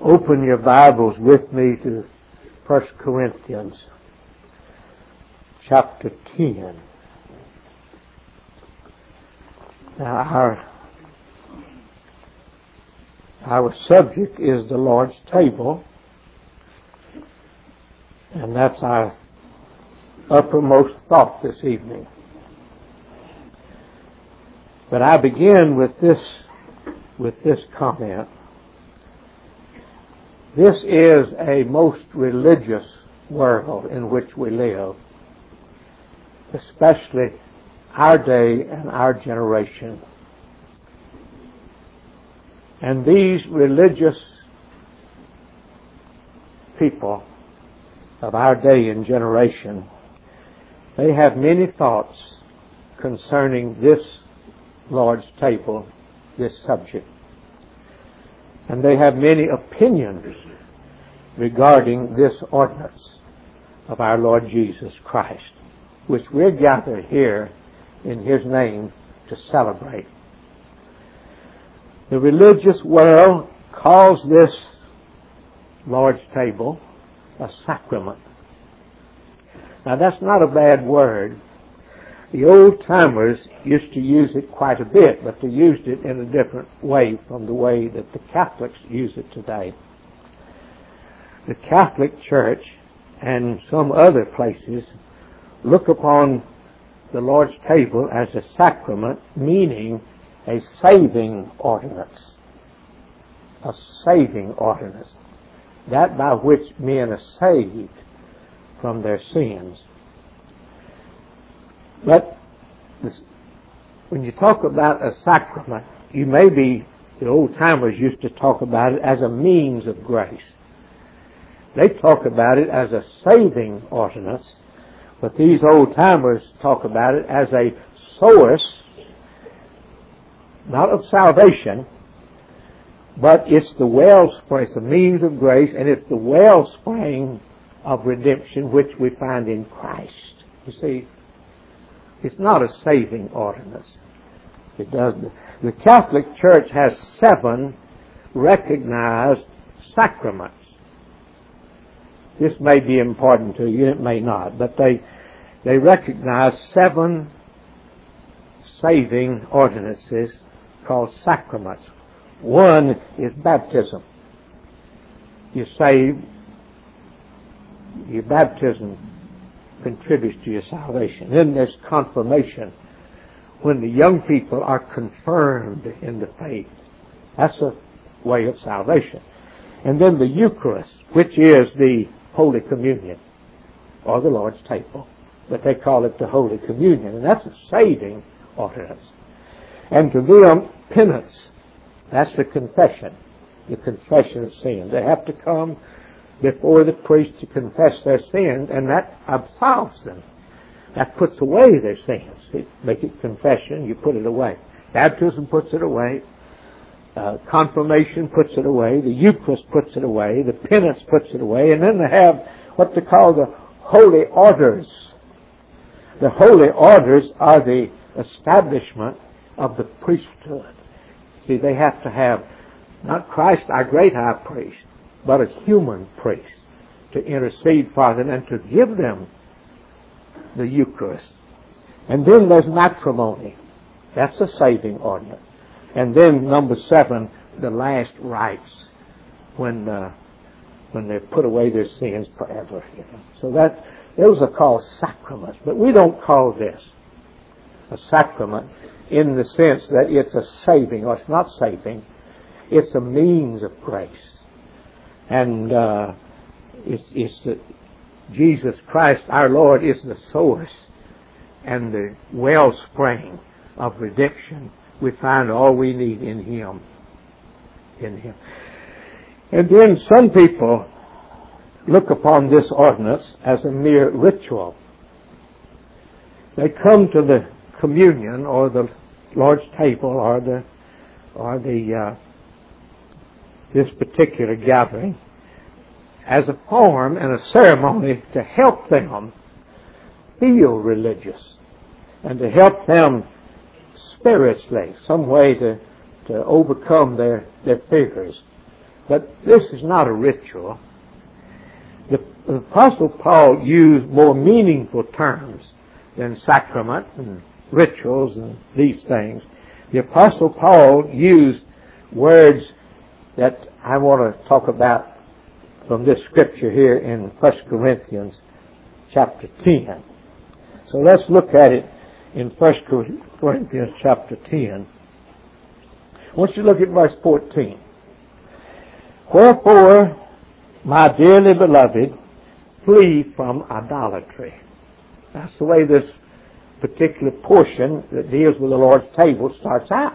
Open your Bibles with me to 1 Corinthians chapter 10. Now our subject is the Lord's table, and that's our uppermost thought this evening. But I begin with this comment. This is a most religious world in which we live, especially our day and our generation. And these religious people of our day and generation, they have many thoughts concerning this Lord's table, this subject. And they have many opinions regarding this ordinance of our Lord Jesus Christ, which we're gathered here in His name to celebrate. The religious world calls this Lord's table a sacrament. Now that's not a bad word. The old-timers used to use it quite a bit, but they used it in a different way from the way that the Catholics use it today. The Catholic Church and some other places look upon the Lord's table as a sacrament, meaning a saving ordinance. A saving ordinance. That by which men are saved from their sins. But when you talk about a sacrament, the old-timers used to talk about it as a means of grace. They talk about it as a saving ordinance, but these old-timers talk about it as a source, not of salvation, but it's the wellspring, it's the means of grace, and it's the wellspring of redemption which we find in Christ. You see, it's not a saving ordinance. It doesn't. The Catholic Church has 7 recognized sacraments. This may be important to you, it may not, but they recognize 7 saving ordinances called sacraments. One is baptism. You're saved. Your baptism contributes to your salvation. Then there's confirmation, when the young people are confirmed in the faith. That's a way of salvation. And then the Eucharist, which is the Holy Communion, or the Lord's table, but they call it the Holy Communion, and that's a saving ordinance. And to them, penance, that's the confession of sin. They have to come before the priest to confess their sins, and that absolves them. That puts away their sins. You make it confession, you put it away. Baptism puts it away. Confirmation puts it away. The Eucharist puts it away. The penance puts it away. And then they have what they call the holy orders. The holy orders are the establishment of the priesthood. See, they have to have not Christ, our great high priest, but a human priest to intercede for them and to give them the Eucharist. And then there's matrimony. That's a saving ordinance. And then number 7, the last rites, when they put away their sins forever. So those are called sacraments. But we don't call this a sacrament in the sense that it's a saving, or it's not saving. It's a means of grace. And it's that Jesus Christ, our Lord, is the source and the wellspring of redemption. We find all we need in Him. In Him. And then some people look upon this ordinance as a mere ritual. They come to the communion or the Lord's table or this particular gathering as a form and a ceremony to help them feel religious and to help them spiritually, some way to overcome their fears But this is not a ritual. The Apostle Paul used more meaningful terms than sacrament and rituals and these things. The Apostle Paul used words that I want to talk about from this scripture here in 1 Corinthians chapter 10. So let's look at it in 1 Corinthians chapter 10. I want you to look at verse 14. Wherefore, my dearly beloved, flee from idolatry. That's the way this particular portion that deals with the Lord's table starts out.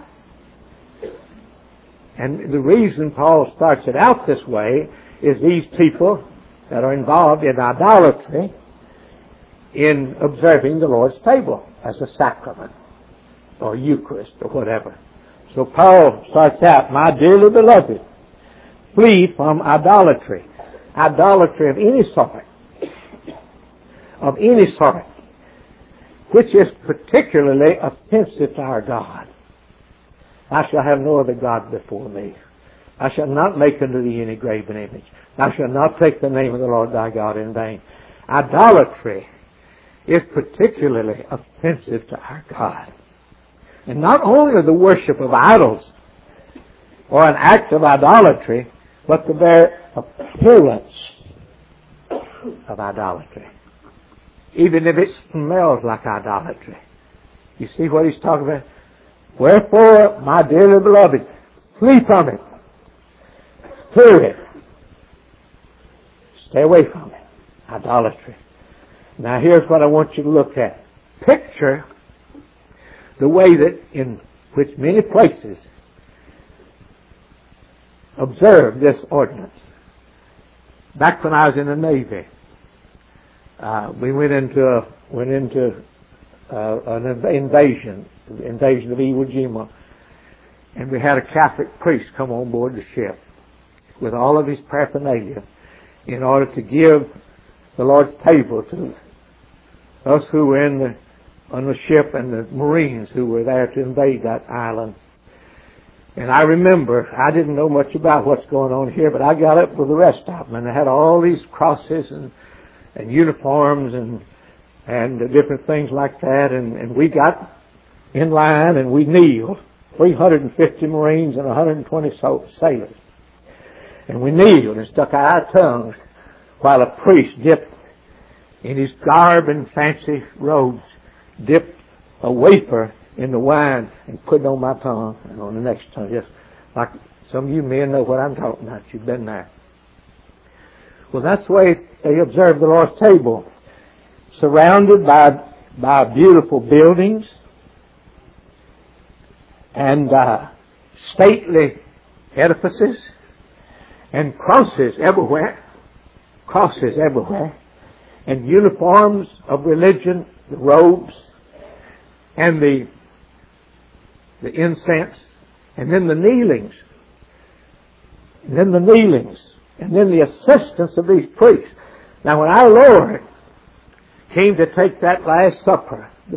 And the reason Paul starts it out this way is these people that are involved in idolatry in observing the Lord's table as a sacrament or Eucharist or whatever. So Paul starts out, my dearly beloved, flee from idolatry. Idolatry of any sort. Of any sort. Which is particularly offensive to our God. I shall have no other God before me. I shall not make unto thee any graven image. Thou shalt not take the name of the Lord thy God in vain. Idolatry is particularly offensive to our God. And not only the worship of idols or an act of idolatry, but the very appearance of idolatry. Even if it smells like idolatry. You see what he's talking about? Wherefore, my dearly beloved, flee from it. Fear it. Stay away from it. Idolatry. Now here's what I want you to look at. Picture the way that in which many places observe this ordinance. Back when I was in the Navy, we went into an invasion of Iwo Jima, and we had a Catholic priest come on board the ship with all of his paraphernalia in order to give the Lord's table to us who were on the ship and the Marines who were there to invade that island. And I remember, I didn't know much about what's going on here, but I got up with the rest of them, and they had all these crosses and uniforms and different things like that, and we got in line and we kneeled, 350 Marines and 120 sailors. And we kneeled and stuck out our tongues while a priest dipped in his garb and fancy robes, dipped a wafer in the wine and put it on my tongue and on the next tongue. Just like some of you men know what I'm talking about. You've been there. Well, that's the way they observe the Lord's table. Surrounded by beautiful buildings and stately edifices and crosses everywhere, and uniforms of religion, the robes, and the incense, and then the kneelings, and then the assistance of these priests. Now, when our Lord came to take that Last Supper, the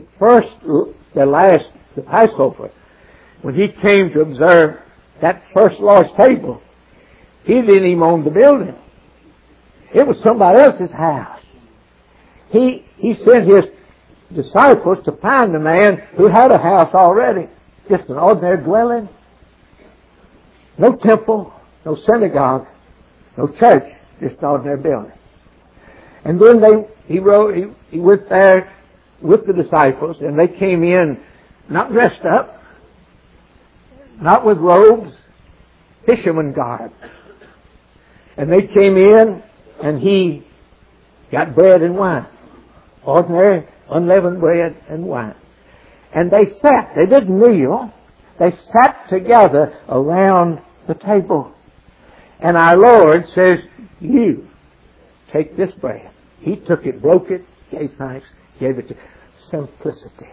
Passover, when He came to observe that first Lord's table, He didn't even own the building. It was somebody else's house. He sent His disciples to find a man who had a house already. Just an ordinary dwelling. No temple, no synagogue, no church, just an ordinary building. And then he went there with the disciples, and they came in not dressed up, not with robes, fisherman garb. And they came in, and He got bread and wine. Ordinary, unleavened bread and wine. And they sat. They didn't kneel. They sat together around the table. And our Lord says, you take this bread. He took it, broke it, gave thanks, gave it to simplicity.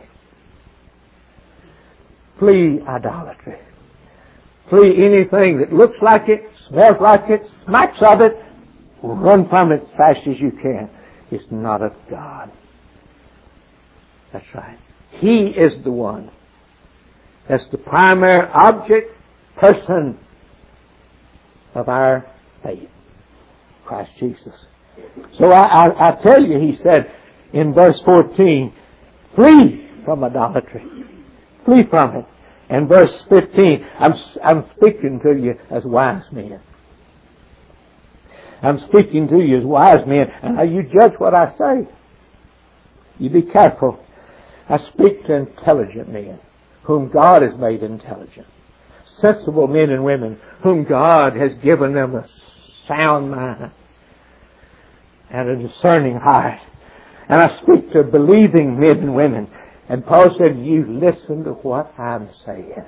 Flee idolatry. Flee anything that looks like it, smells like it, smacks of it. Run from it as fast as you can. It's not of God. That's right. He is the one. That's the primary object, person of our faith, Christ Jesus. So I tell you, he said in verse 14, flee from idolatry. Flee from it. And verse 15, I'm speaking to you as wise men. I'm speaking to you as wise men. And now you judge what I say. You be careful. I speak to intelligent men, whom God has made intelligent. Sensible men and women, whom God has given them a sound mind and a discerning heart. And I speak to believing men and women. And Paul said, you listen to what I'm saying.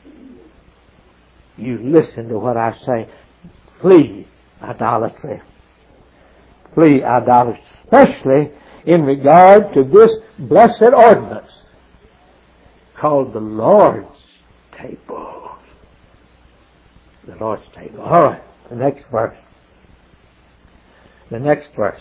You listen to what I say. Flee idolatry. Flee idolatry. Especially in regard to this blessed ordinance called the Lord's table. The Lord's table. All right. The next verse. The next verse.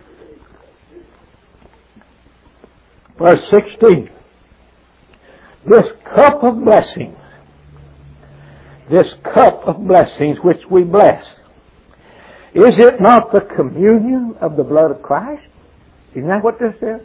Verse 16. This cup of blessings. This cup of blessings which we bless. Is it not the communion of the blood of Christ? Isn't that what this is?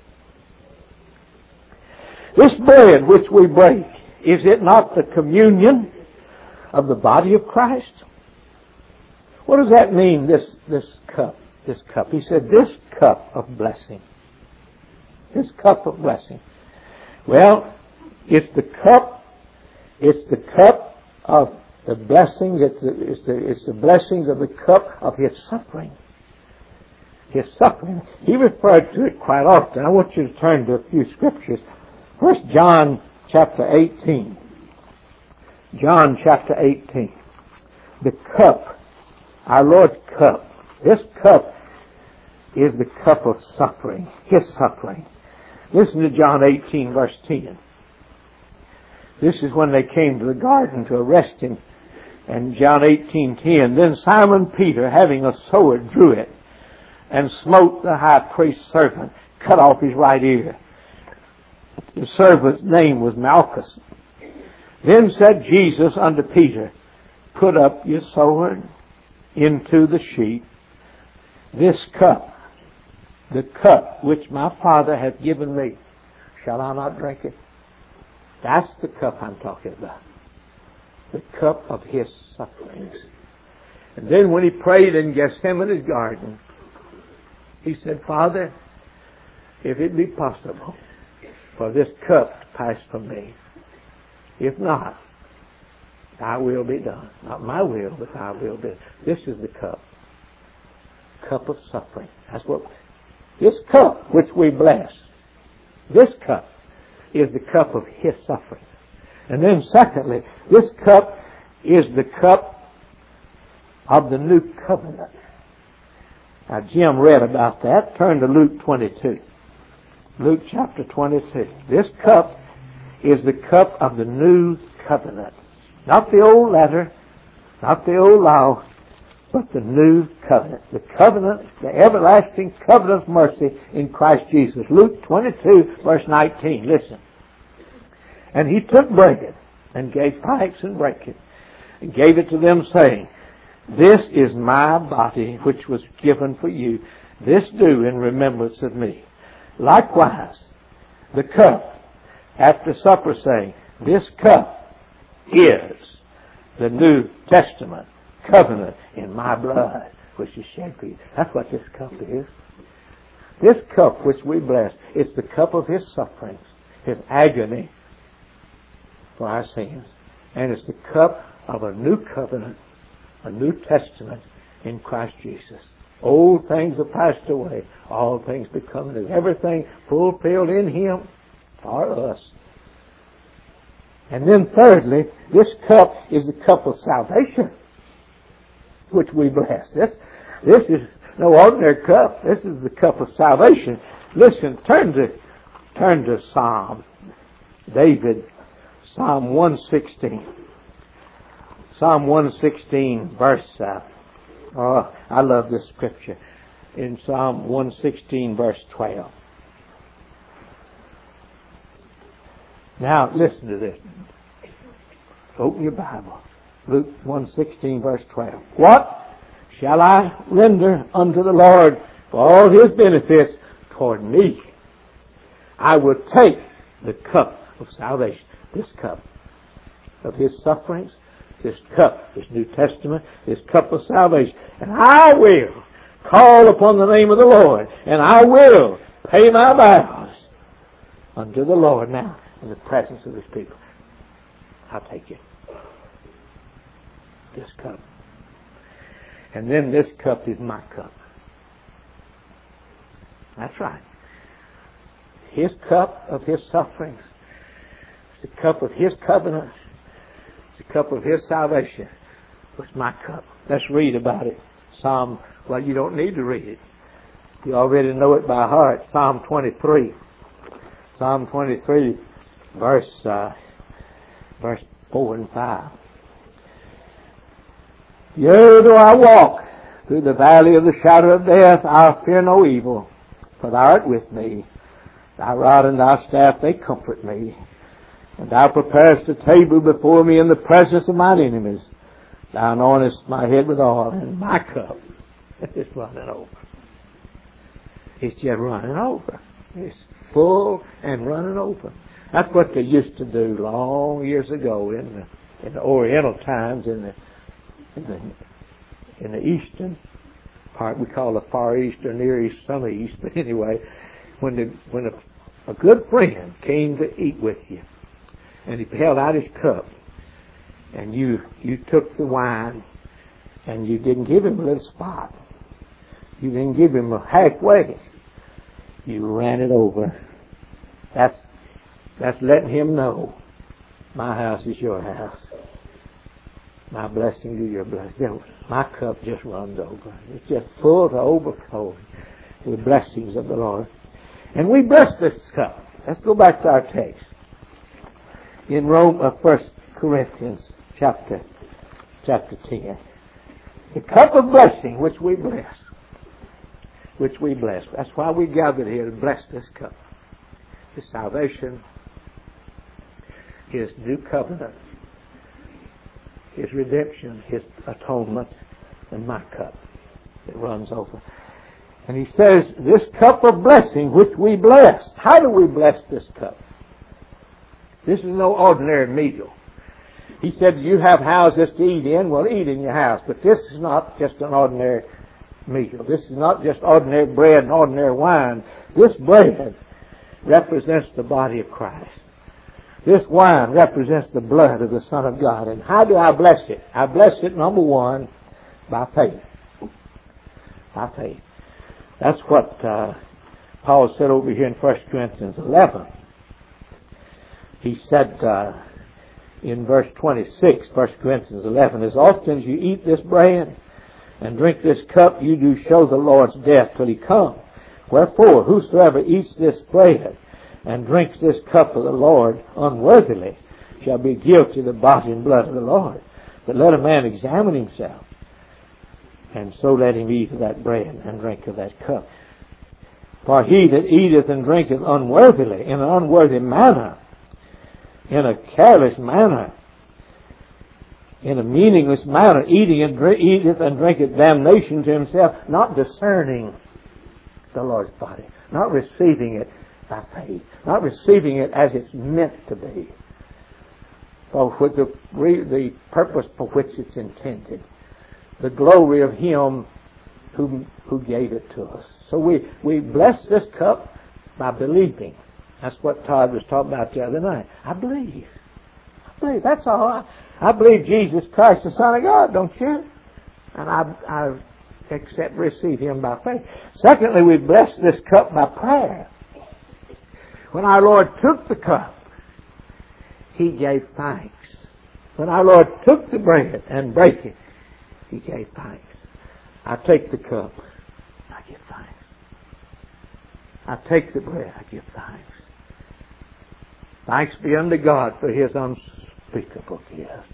This bread which we break, is it not the communion of the body of Christ? What does that mean, this cup? This cup. He said, this cup of blessing. This cup of blessing. Well, it's the cup of the blessing, it's the blessings of the cup of His suffering. His suffering. He referred to it quite often. I want you to turn to a few scriptures. First John chapter 18. John chapter 18. The cup, our Lord's cup. This cup is the cup of suffering. His suffering. Listen to John 18 verse 10. This is when they came to the garden to arrest Him. And John 18:10. Then Simon Peter, having a sword, drew it and smote the high priest's servant, cut off his right ear. The servant's name was Malchus. Then said Jesus unto Peter, put up your sword into the sheath. This cup, the cup which my Father hath given me, shall I not drink it? That's the cup I'm talking about. The cup of His sufferings. And then when He prayed in Gethsemane's garden, He said, Father, if it be possible for this cup to pass from me, if not, Thy will be done. Not my will, but Thy will be done. This is the cup. Cup of suffering. That's what this cup which we bless. This cup is the cup of His suffering. And then secondly, this cup is the cup of the new covenant. Now Jim read about that. Turn to Luke 22. Luke chapter 22. This cup is the cup of the new covenant. Not the old letter, not the old law, but the new covenant. The covenant, the everlasting covenant of mercy in Christ Jesus. Luke 22 verse 19. Listen. And He took bread and gave thanks and brake it and gave it to them, saying, this is my body which was given for you. This do in remembrance of me. Likewise, the cup after supper, saying, this cup is the New Testament covenant in my blood, which is shed for you. That's what this cup is. This cup which we bless, it's the cup of His sufferings, His agony for our sins. And it's the cup of a new covenant, a New Testament in Christ Jesus. Old things are passed away. All things become new. Everything fulfilled in Him for us. And then thirdly, this cup is the cup of salvation, which we bless. This is no ordinary cup. This is the cup of salvation. Listen, turn to Psalm. David, Psalm 116. Psalm 116, verse... I love this scripture. In Psalm 116, verse 12. Now, listen to this. Open your Bible. Luke 1:16, verse 12. What shall I render unto the Lord for all His benefits toward me? I will take the cup of salvation, this cup of His sufferings, this cup, this New Testament, this cup of salvation, and I will call upon the name of the Lord, and I will pay my vows unto the Lord now in the presence of His people. I'll take it. This cup. And then this cup is my cup. That's right. His cup of His sufferings. It's the cup of His covenant. It's the cup of His salvation. It's my cup. Let's read about it. Well, you don't need to read it. You already know it by heart. Psalm 23. Psalm 23, verse 4 and 5. Yea, though I walk through the valley of the shadow of death, I'll fear no evil, for Thou art with me. Thy rod and Thy staff, they comfort me. And Thou preparest a table before me in the presence of mine enemies. Thou anointest my head with oil, and my cup is running over. It's just running over. It's full and running over. That's what they used to do long years ago in the Oriental times, in the eastern part. We call the Far East or Near East, some East. But anyway, when a good friend came to eat with you, and he held out his cup, and you took the wine, and you didn't give him a little spot. You didn't give him a halfway. You ran it over. That's letting him know, my house is your house. My blessing to your blessing. My cup just runs over. It's just full to overflowing with the blessings of the Lord. And we bless this cup. Let's go back to our text. In 1 Corinthians chapter 10. The cup of blessing which we bless. Which we bless. That's why we gathered here to bless this cup. His salvation, His new covenant, His redemption, His atonement, and my cup that runs over. And he says, this cup of blessing which we bless. How do we bless this cup? This is no ordinary meal. He said, you have houses to eat in. Well, eat in your house. But this is not just an ordinary meal. This is not just ordinary bread and ordinary wine. This bread represents the body of Christ. This wine represents the blood of the Son of God. And how do I bless it? I bless it, number one, by faith. By faith. That's what Paul said over here in 1 Corinthians 11. He said in verse 26, 1 Corinthians 11, as often as you eat this bread and drink this cup, you do show the Lord's death till He come. Wherefore, whosoever eats this bread and drinks this cup of the Lord unworthily shall be guilty of the body and blood of the Lord. But let a man examine himself, and so let him eat of that bread and drink of that cup. For he that eateth and drinketh unworthily, in an unworthy manner, in a careless manner, in a meaningless manner, eateth and drinketh damnation to himself, not discerning the Lord's body, not receiving it by faith, not receiving it as it's meant to be, for with the purpose for which it's intended, the glory of Him who gave it to us. So we bless this cup by believing. That's what Todd was talking about the other night. I believe. That's all. I believe Jesus Christ, the Son of God, don't you? And I accept, receive Him by faith. Secondly, we bless this cup by prayer. When our Lord took the cup, He gave thanks. When our Lord took the bread and brake it, He gave thanks. I take the cup, I give thanks. I take the bread, I give thanks. Thanks be unto God for His unspeakable gift.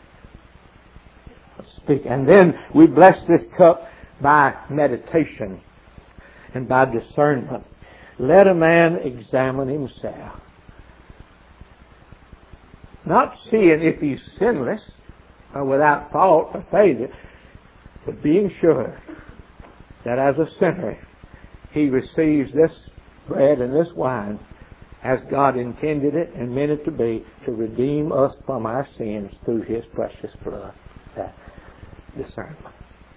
And then we bless this cup by meditation and by discernment. Let a man examine himself. Not seeing if he's sinless, without fault or failure, but being sure that as a sinner he receives this bread and this wine as God intended it and meant it to be, to redeem us from our sins through His precious blood. That discernment.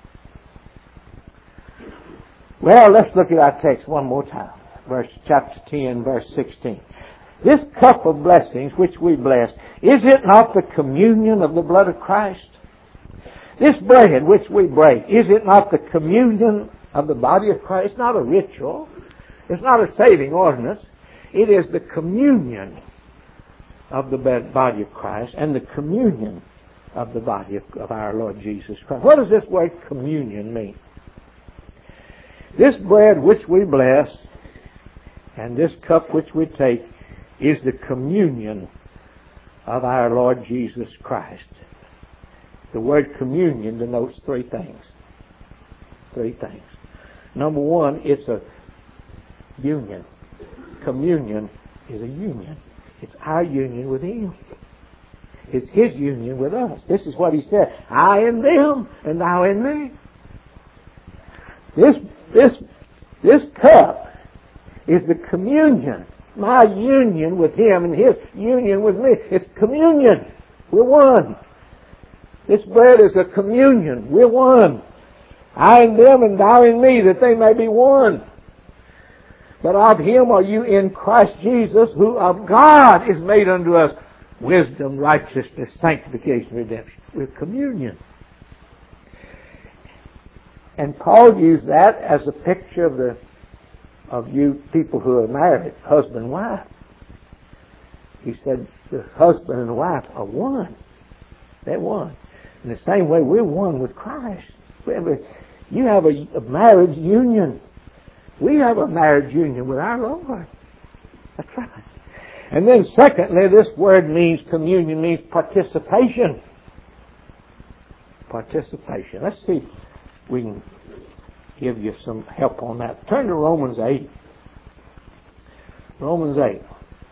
Well, let's look at our text one more time. Chapter 10, verse 16. This cup of blessings which we bless, is it not the communion of the blood of Christ? This bread which we break, is it not the communion of the body of Christ? It's not a ritual. It's not a saving ordinance. It is the communion of the body of Christ and the communion of the body of our Lord Jesus Christ. What does this word communion mean? This bread which we bless and this cup which we take is the communion of our Lord Jesus Christ. The word communion denotes three things. Three things. Number one, it's a union. Communion is a union. It's our union with Him. It's His union with us. This is what He said. I in them and thou in me. This cup is the communion. My union with Him and His union with me. It's communion. We're one. This bread is a communion. We're one. I in them and thou in me, that they may be one. But of Him are you in Christ Jesus, who of God is made unto us wisdom, righteousness, sanctification, redemption. We're communion. And Paul used that as a picture of you people who are married, husband and wife. He said the husband and wife are one. They're one. In the same way, we're one with Christ. You have a marriage union. We have a marriage union with our Lord. That's right. And then secondly, this word means, communion means participation. Participation. Let's see if we can give you some help on that. Turn to Romans 8. Romans 8.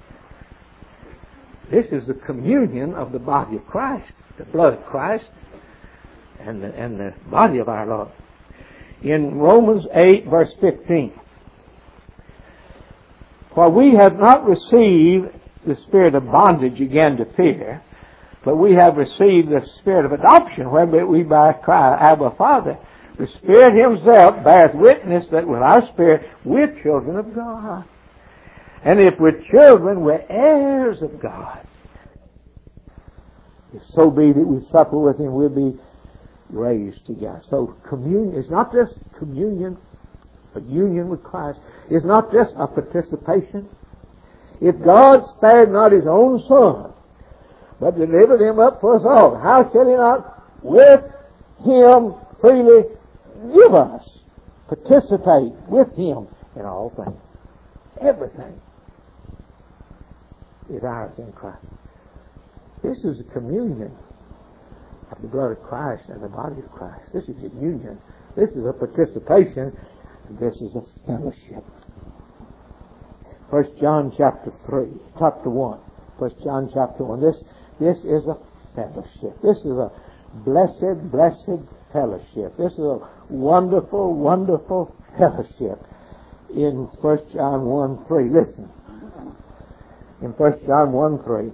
This is the communion of the body of Christ, the blood of Christ, and the body of our Lord. In Romans 8, verse 15. For we have not received the spirit of bondage again to fear, but we have received the spirit of adoption, whereby we by cry, Abba, Father. The Spirit Himself beareth witness that with our spirit we're children of God. And if we're children, we're heirs of God. If so be that we suffer with Him, we'll be raised together. So communion is not just communion, a union with Christ. It's not just a participation. If God spared not His own Son, but delivered Him up for us all, how shall He not with Him freely give us, participate with Him in all things? Everything is ours in Christ. This is a communion of the blood of Christ and the body of Christ. This is a union. This is a participation. And this is a fellowship. 1 John chapter 1. 1 John chapter 1. This is a fellowship. This is a blessed fellowship. This is a wonderful, wonderful fellowship. In 1 John 1:3. Listen. In 1 John 1:3.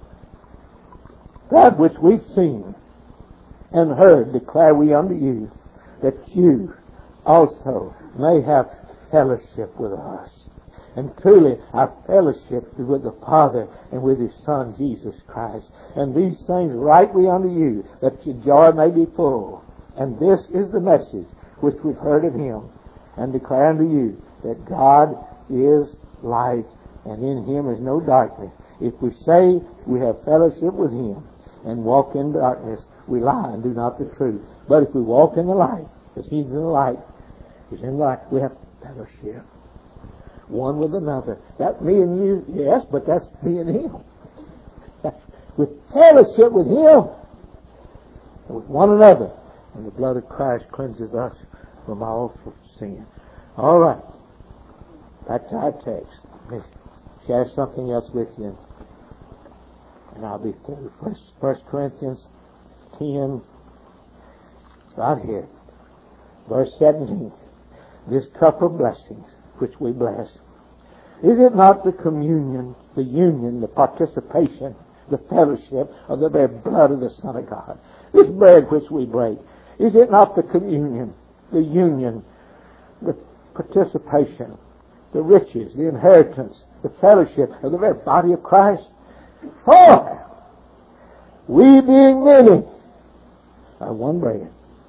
That which we've seen and heard declare we unto you, that you also may have fellowship with us. And truly our fellowship is with the Father and with His Son Jesus Christ. And these things write we unto you, that your joy may be full. And this is the message which we've heard of Him, and declare unto you, that God is light, and in Him is no darkness. If we say we have fellowship with Him and walk in darkness, we lie and do not the truth. But if we walk in the light, as He's in the light, He's in the light, we have fellowship one with another. That me and you, yes, but that's me and Him. That's with fellowship with Him and with one another. And the blood of Christ cleanses us from all sin. All right. Back to our text. Let's share something else with you, and I'll be through. 1 Corinthians 10, right here, verse 17. This cup of blessings which we bless. Is it not the communion, the union, the participation, the fellowship of the very blood of the Son of God? This bread which we break, is it not the communion, the union, the participation, the riches, the inheritance, the fellowship of the very body of Christ? For we being many are one bread.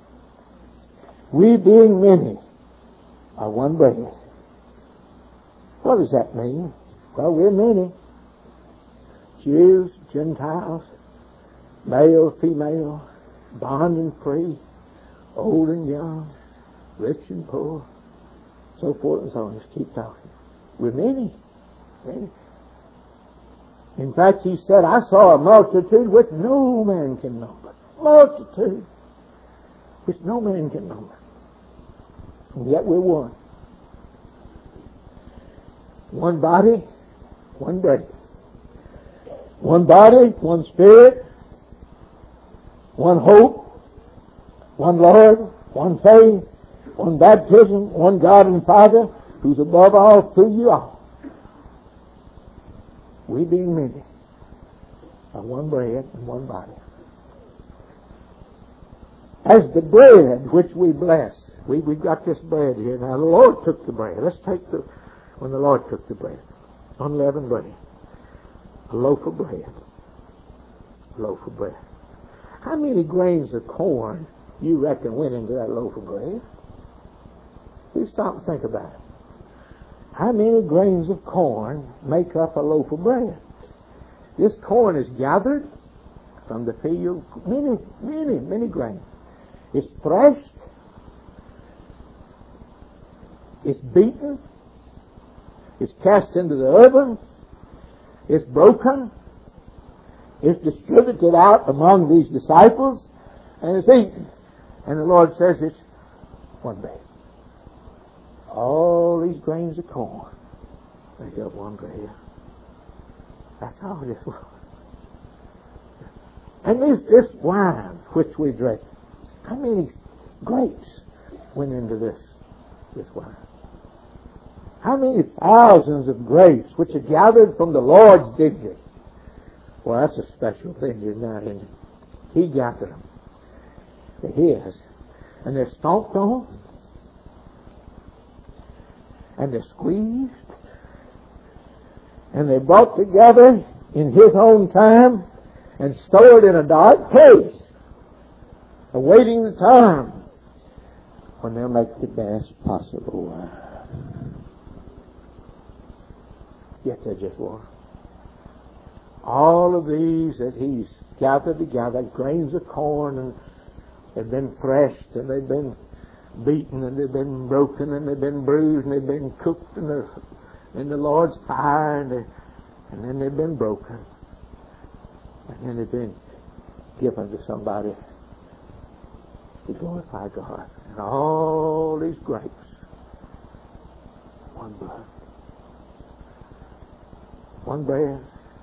We being many are one bread. What does that mean? Well, we're many. Jews, Gentiles, male, female, bond and free, old and young, rich and poor, so forth and so on. Just keep talking. We're many. Many. In fact, he said, I saw a multitude which no man can number. Multitude which no man can number. And yet we're one. One body, one bread. One body, one spirit, one hope, one Lord, one faith, one baptism, one God and Father, who's above all, through you all. We being many are one bread and one body. As the bread which we bless, we've got this bread here. Now the Lord took the bread. Let's take when the Lord took the bread, unleavened bread, a loaf of bread, a loaf of bread. How many grains of corn you reckon went into that loaf of bread? You stop and think about it. How many grains of corn make up a loaf of bread? This corn is gathered from the field, many grains. It's threshed, it's beaten, it's cast into the oven, it's broken, it's distributed out among these disciples, and it's eaten. And the Lord says it's one bread. All these grains of corn make up one bread. That's how this was. And this wine which we drink, how many grapes went into this wine? How many thousands of grapes which are gathered from the Lord's vineyard? Well, that's a special thing, isn't it? He gathered them. They're His. And they're stomped on. And they're squeezed. And they're brought together in His own time and stored in a dark place, awaiting the time when they'll make the best possible wine. Yet they just were. All of these that He's gathered together, grains of corn, and they've been threshed, and they've been beaten, and they've been broken, and they've been bruised, and they've been cooked in the Lord's fire, and then they've been broken, and then they've been given to somebody to glorify God. And all these grapes, one blood, one bread,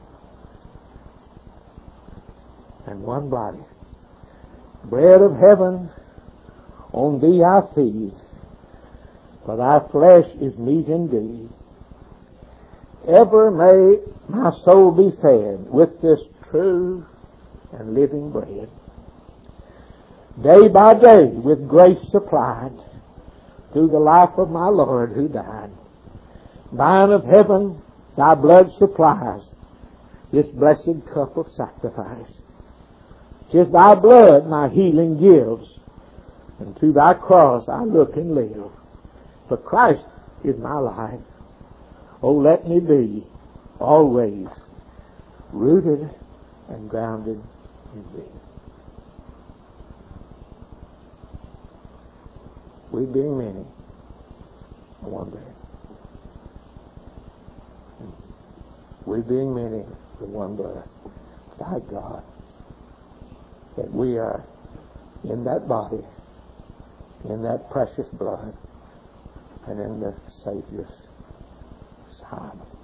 and one body. Bread of heaven, on thee I feed, for thy flesh is meat indeed. Ever may my soul be fed with this true and living bread. Day by day with grace supplied through the life of my Lord who died. Vine of heaven, thy blood supplies this blessed cup of sacrifice. 'Tis thy blood my healing gives, and to thy cross I look and live. For Christ is my life. Oh, let me be always rooted and grounded in thee. We being many are one bread. We being many are one blood. Thank God that we are in that body, in that precious blood, and in the Savior's side.